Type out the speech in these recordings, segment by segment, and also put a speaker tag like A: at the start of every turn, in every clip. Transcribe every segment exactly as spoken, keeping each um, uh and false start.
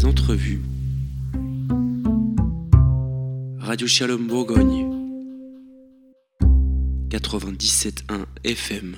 A: les entrevues. Radio Shalom Bourgogne, quatre-vingt-dix-sept point un F M.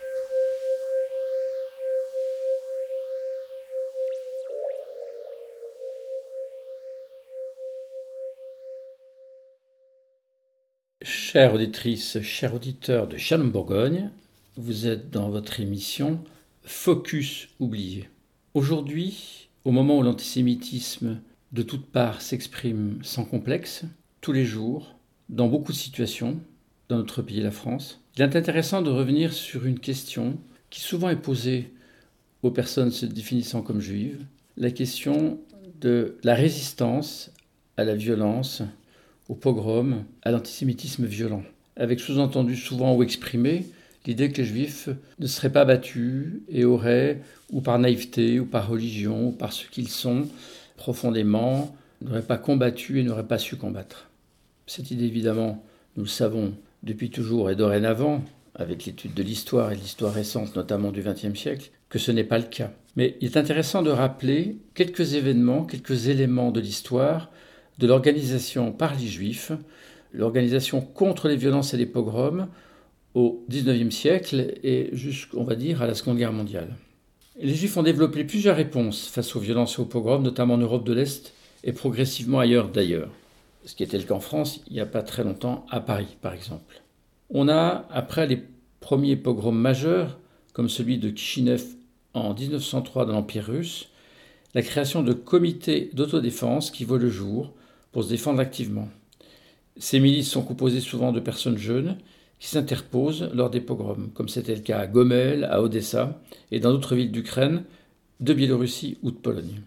B: Chères auditrices, chers auditeurs de Shalom Bourgogne, vous êtes dans votre émission Focus oublié. Aujourd'hui, au moment où l'antisémitisme de toutes parts s'exprime sans complexe, tous les jours, dans beaucoup de situations, dans notre pays, la France, il est intéressant de revenir sur une question qui souvent est posée aux personnes se définissant comme juives, la question de la résistance à la violence, au pogrom, à l'antisémitisme violent, avec sous-entendu souvent ou exprimé l'idée que les juifs ne seraient pas battus et auraient, ou par naïveté, ou par religion, ou par ce qu'ils sont profondément, n'auraient pas combattu et n'auraient pas su combattre. Cette idée, évidemment, nous le savons depuis toujours et dorénavant, avec l'étude de l'histoire et de l'histoire récente, notamment du vingtième siècle, que ce n'est pas le cas. Mais il est intéressant de rappeler quelques événements, quelques éléments de l'histoire de l'organisation par les Juifs, l'organisation contre les violences et les pogroms au dix-neuvième siècle et jusqu'on va dire à la Seconde Guerre mondiale. Les Juifs ont développé plusieurs réponses face aux violences et aux pogroms, notamment en Europe de l'Est et progressivement ailleurs d'ailleurs. Ce qui était le cas en France il n'y a pas très longtemps, à Paris par exemple. On a, après les premiers pogroms majeurs, comme celui de Kishinev en dix-neuf cent trois dans l'Empire russe, la création de comités d'autodéfense qui voient le jour pour se défendre activement. Ces milices sont composées souvent de personnes jeunes qui s'interposent lors des pogroms, comme c'était le cas à Gomel, à Odessa et dans d'autres villes d'Ukraine, de Biélorussie ou de Pologne.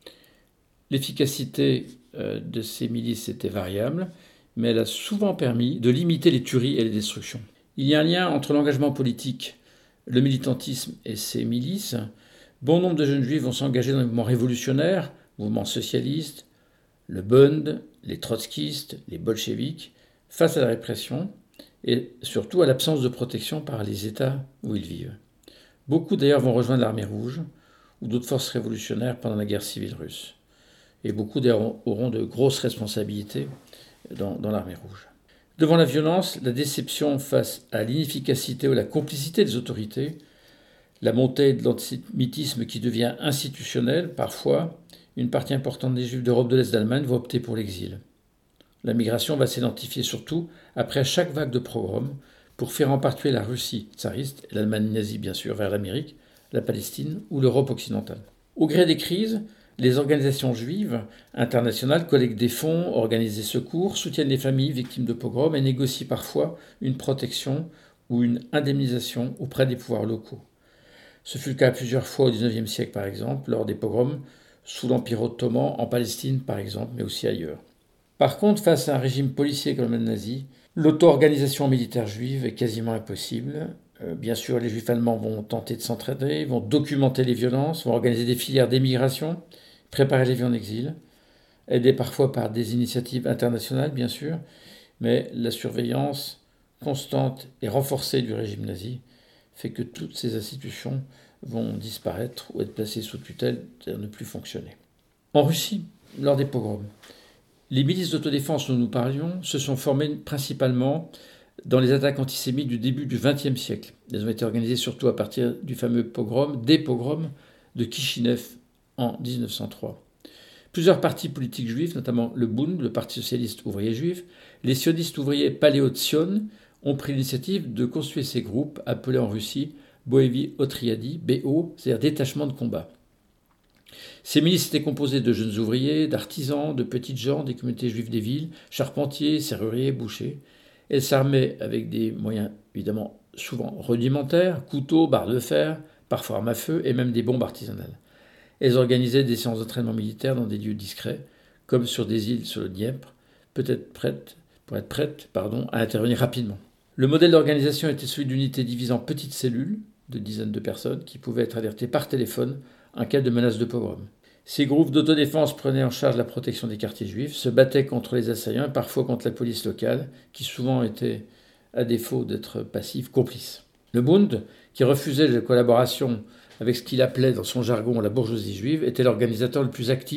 B: L'efficacité de ces milices était variable, mais elle a souvent permis de limiter les tueries et les destructions. Il y a un lien entre l'engagement politique, le militantisme et ces milices. Bon nombre de jeunes juifs vont s'engager dans les mouvements révolutionnaires, mouvements socialistes, le Bund, les trotskistes, les bolcheviks, face à la répression et surtout à l'absence de protection par les États où ils vivent. Beaucoup d'ailleurs vont rejoindre l'armée rouge ou d'autres forces révolutionnaires pendant la guerre civile russe. Et beaucoup d'ailleurs auront de grosses responsabilités dans, dans l'armée rouge. Devant la violence, la déception face à l'inefficacité ou la complicité des autorités, la montée de l'antisémitisme qui devient institutionnel parfois, une partie importante des Juifs d'Europe de l'Est d'Allemagne va opter pour l'exil. La migration va s'identifier surtout après chaque vague de pogrom pour faire emporter la Russie tsariste, et l'Allemagne nazie bien sûr, vers l'Amérique, la Palestine ou l'Europe occidentale. Au gré des crises, les organisations juives internationales collectent des fonds, organisent des secours, soutiennent les familles victimes de pogroms et négocient parfois une protection ou une indemnisation auprès des pouvoirs locaux. Ce fut le cas plusieurs fois au dix-neuvième siècle par exemple, lors des pogroms sous l'Empire ottoman, en Palestine par exemple, mais aussi ailleurs. Par contre, face à un régime policier comme le nazi, l'auto-organisation militaire juive est quasiment impossible. Euh, bien sûr, les juifs allemands vont tenter de s'entraider, vont documenter les violences, vont organiser des filières d'émigration, préparer les vies en exil, aidés parfois par des initiatives internationales, bien sûr, mais la surveillance constante et renforcée du régime nazi fait que toutes ces institutions vont disparaître ou être placées sous tutelle, c'est-à-dire ne plus fonctionner. En Russie, lors des pogroms, les milices d'autodéfense dont nous parlions se sont formées principalement dans les attaques antisémites du début du vingtième siècle. Elles ont été organisées surtout à partir du fameux pogrom, des pogroms de Kishinev en dix-neuf cent trois. Plusieurs partis politiques juifs, notamment le Bund, le Parti socialiste ouvrier juif, les sionistes ouvriers Paléo-Tzion, ont pris l'initiative de constituer ces groupes appelés en Russie Boevi Otriadi, B O, c'est-à-dire détachement de combat. Ces milices étaient composées de jeunes ouvriers, d'artisans, de petites gens, des communautés juives des villes, charpentiers, serruriers, bouchers. Elles s'armaient avec des moyens évidemment souvent rudimentaires, couteaux, barres de fer, parfois armes à feu et même des bombes artisanales. Elles organisaient des séances d'entraînement militaire dans des lieux discrets, comme sur des îles sur le Dniepr, peut-être prêtes, pour être prêtes pardon, à intervenir rapidement. Le modèle d'organisation était celui d'unités divisées en petites cellules, de dizaines de personnes, qui pouvaient être alertées par téléphone en cas de menace de pogrom. Ces groupes d'autodéfense prenaient en charge la protection des quartiers juifs, se battaient contre les assaillants et parfois contre la police locale, qui souvent était, à défaut d'être passive, complice. Le Bund, qui refusait la collaboration avec ce qu'il appelait dans son jargon la bourgeoisie juive, était l'organisateur le plus actif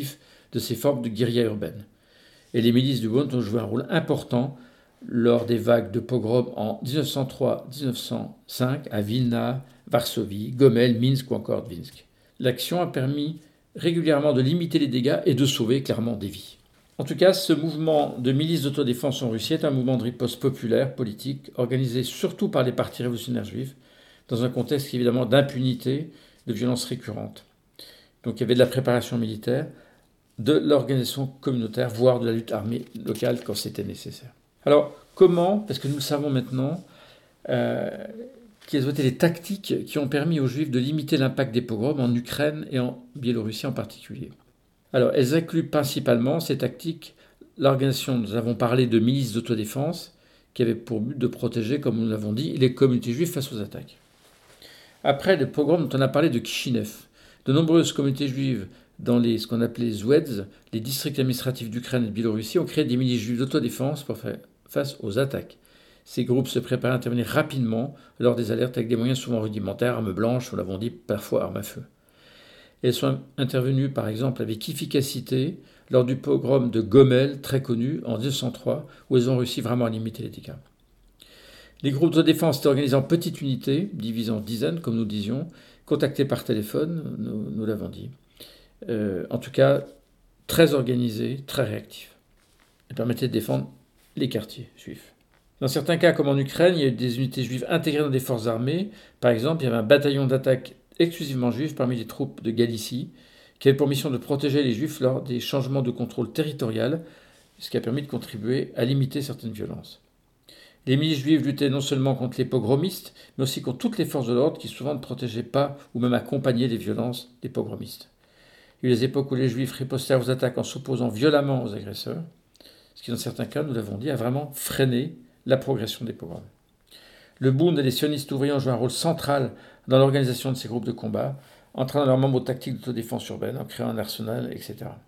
B: de ces formes de guérilla urbaine. Et les milices du Bund ont joué un rôle important lors des vagues de pogroms en dix-neuf cent trois à dix-neuf cent cinq à Vilna, Varsovie, Gomel, Minsk ou encore Dvinsk. L'action a permis régulièrement de limiter les dégâts et de sauver clairement des vies. En tout cas, ce mouvement de milices d'autodéfense en Russie est un mouvement de riposte populaire, politique, organisé surtout par les partis révolutionnaires juifs, dans un contexte évidemment d'impunité, de violences récurrentes. Donc il y avait de la préparation militaire, de l'organisation communautaire, voire de la lutte armée locale quand c'était nécessaire. Alors comment, parce que nous le savons maintenant, euh, quelles ont été les tactiques qui ont permis aux Juifs de limiter l'impact des pogroms en Ukraine et en Biélorussie en particulier. Alors elles incluent principalement ces tactiques l'organisation, nous avons parlé de milices d'autodéfense, qui avait pour but de protéger, comme nous l'avons dit, les communautés juives face aux attaques. Après le pogrom dont on a parlé de Kishinev, de nombreuses communautés juives dans les, ce qu'on appelait Zoueds, les districts administratifs d'Ukraine et de Biélorussie, ont créé des milices juives d'autodéfense pour faire face aux attaques. Ces groupes se préparaient à intervenir rapidement lors des alertes avec des moyens souvent rudimentaires, armes blanches, nous l'avons dit, parfois armes à feu. Elles sont intervenues par exemple avec efficacité lors du pogrom de Gomel, très connu, en dix-neuf cent trois, où elles ont réussi vraiment à limiter les dégâts. Les groupes de défense étaient organisés en petites unités, divisés en dizaines, comme nous disions, contactés par téléphone, nous, nous l'avons dit. Euh, en tout cas, très organisés, très réactifs. Ils permettaient de défendre les quartiers juifs. Dans certains cas, comme en Ukraine, il y a eu des unités juives intégrées dans des forces armées. Par exemple, il y avait un bataillon d'attaque exclusivement juif parmi les troupes de Galicie, qui avait pour mission de protéger les juifs lors des changements de contrôle territorial, ce qui a permis de contribuer à limiter certaines violences. Les milices juives luttaient non seulement contre les pogromistes, mais aussi contre toutes les forces de l'ordre qui souvent ne protégeaient pas ou même accompagnaient les violences des pogromistes. Il y a eu des époques où les juifs ripostèrent aux attaques en s'opposant violemment aux agresseurs, ce qui dans certains cas, nous l'avons dit, a vraiment freiné la progression des pogroms. Le Bund et les sionistes ouvriers ont joué un rôle central dans l'organisation de ces groupes de combat, entraînant leurs membres aux tactiques d'autodéfense urbaine, en créant un arsenal, et cetera.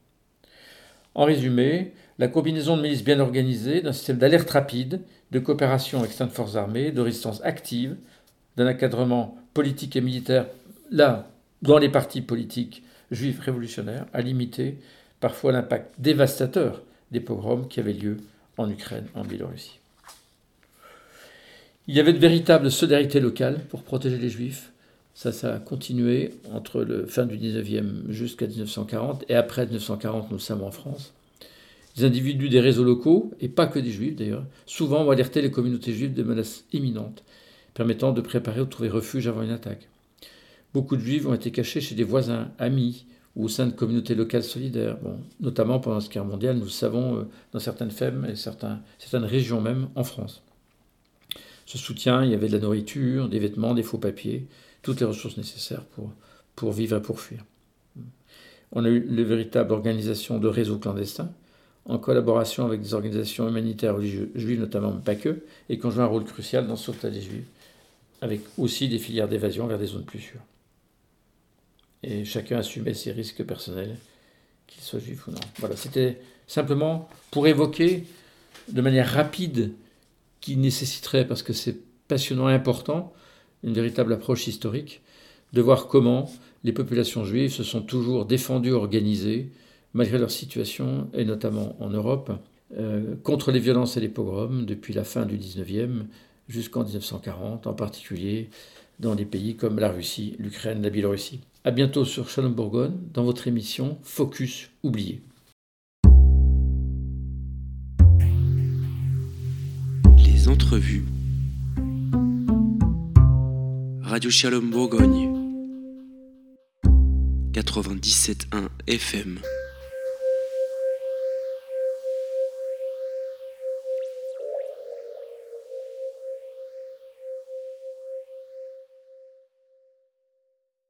B: En résumé, la combinaison de milices bien organisées, d'un système d'alerte rapide, de coopération avec certaines forces armées, de résistance active, d'un encadrement politique et militaire, là, dans les partis politiques juifs révolutionnaires, a limité parfois l'impact dévastateur des pogroms qui avaient lieu en Ukraine, en Biélorussie. Il y avait de véritables solidarités locales pour protéger les Juifs. Ça, ça a continué entre la fin du dix-neuvième jusqu'à dix-neuf cent quarante, et après dix-neuf cent quarante, nous le savons en France. Les individus des réseaux locaux, et pas que des Juifs d'ailleurs, souvent ont alerté les communautés juives de menaces imminentes, permettant de préparer ou de trouver refuge avant une attaque. Beaucoup de Juifs ont été cachés chez des voisins, amis, ou au sein de communautés locales solidaires, bon, notamment pendant la Seconde Guerre mondiale, nous le savons, dans certaines fermes et certains, certaines régions même en France. Ce soutien, il y avait de la nourriture, des vêtements, des faux papiers, toutes les ressources nécessaires pour, pour vivre et pour fuir. On a eu une véritable organisation de réseaux clandestins, en collaboration avec des organisations humanitaires religieuses juives, notamment, mais pas que, et qui ont joué un rôle crucial dans le sauvetage des Juifs, avec aussi des filières d'évasion vers des zones plus sûres. Et chacun assumait ses risques personnels, qu'ils soient juifs ou non. Voilà, c'était simplement pour évoquer de manière rapide, qui nécessiterait, parce que c'est passionnant et important, une véritable approche historique, de voir comment les populations juives se sont toujours défendues, organisées, malgré leur situation, et notamment en Europe, euh, contre les violences et les pogroms, depuis la fin du dix-neuvième jusqu'en dix-neuf cent quarante, en particulier dans des pays comme la Russie, l'Ukraine, la Biélorussie. À bientôt sur Shalom Bourgogne, dans votre émission Focus oublié.
A: Les entrevues. Radio Shalom Bourgogne. quatre-vingt-dix-sept point un F M.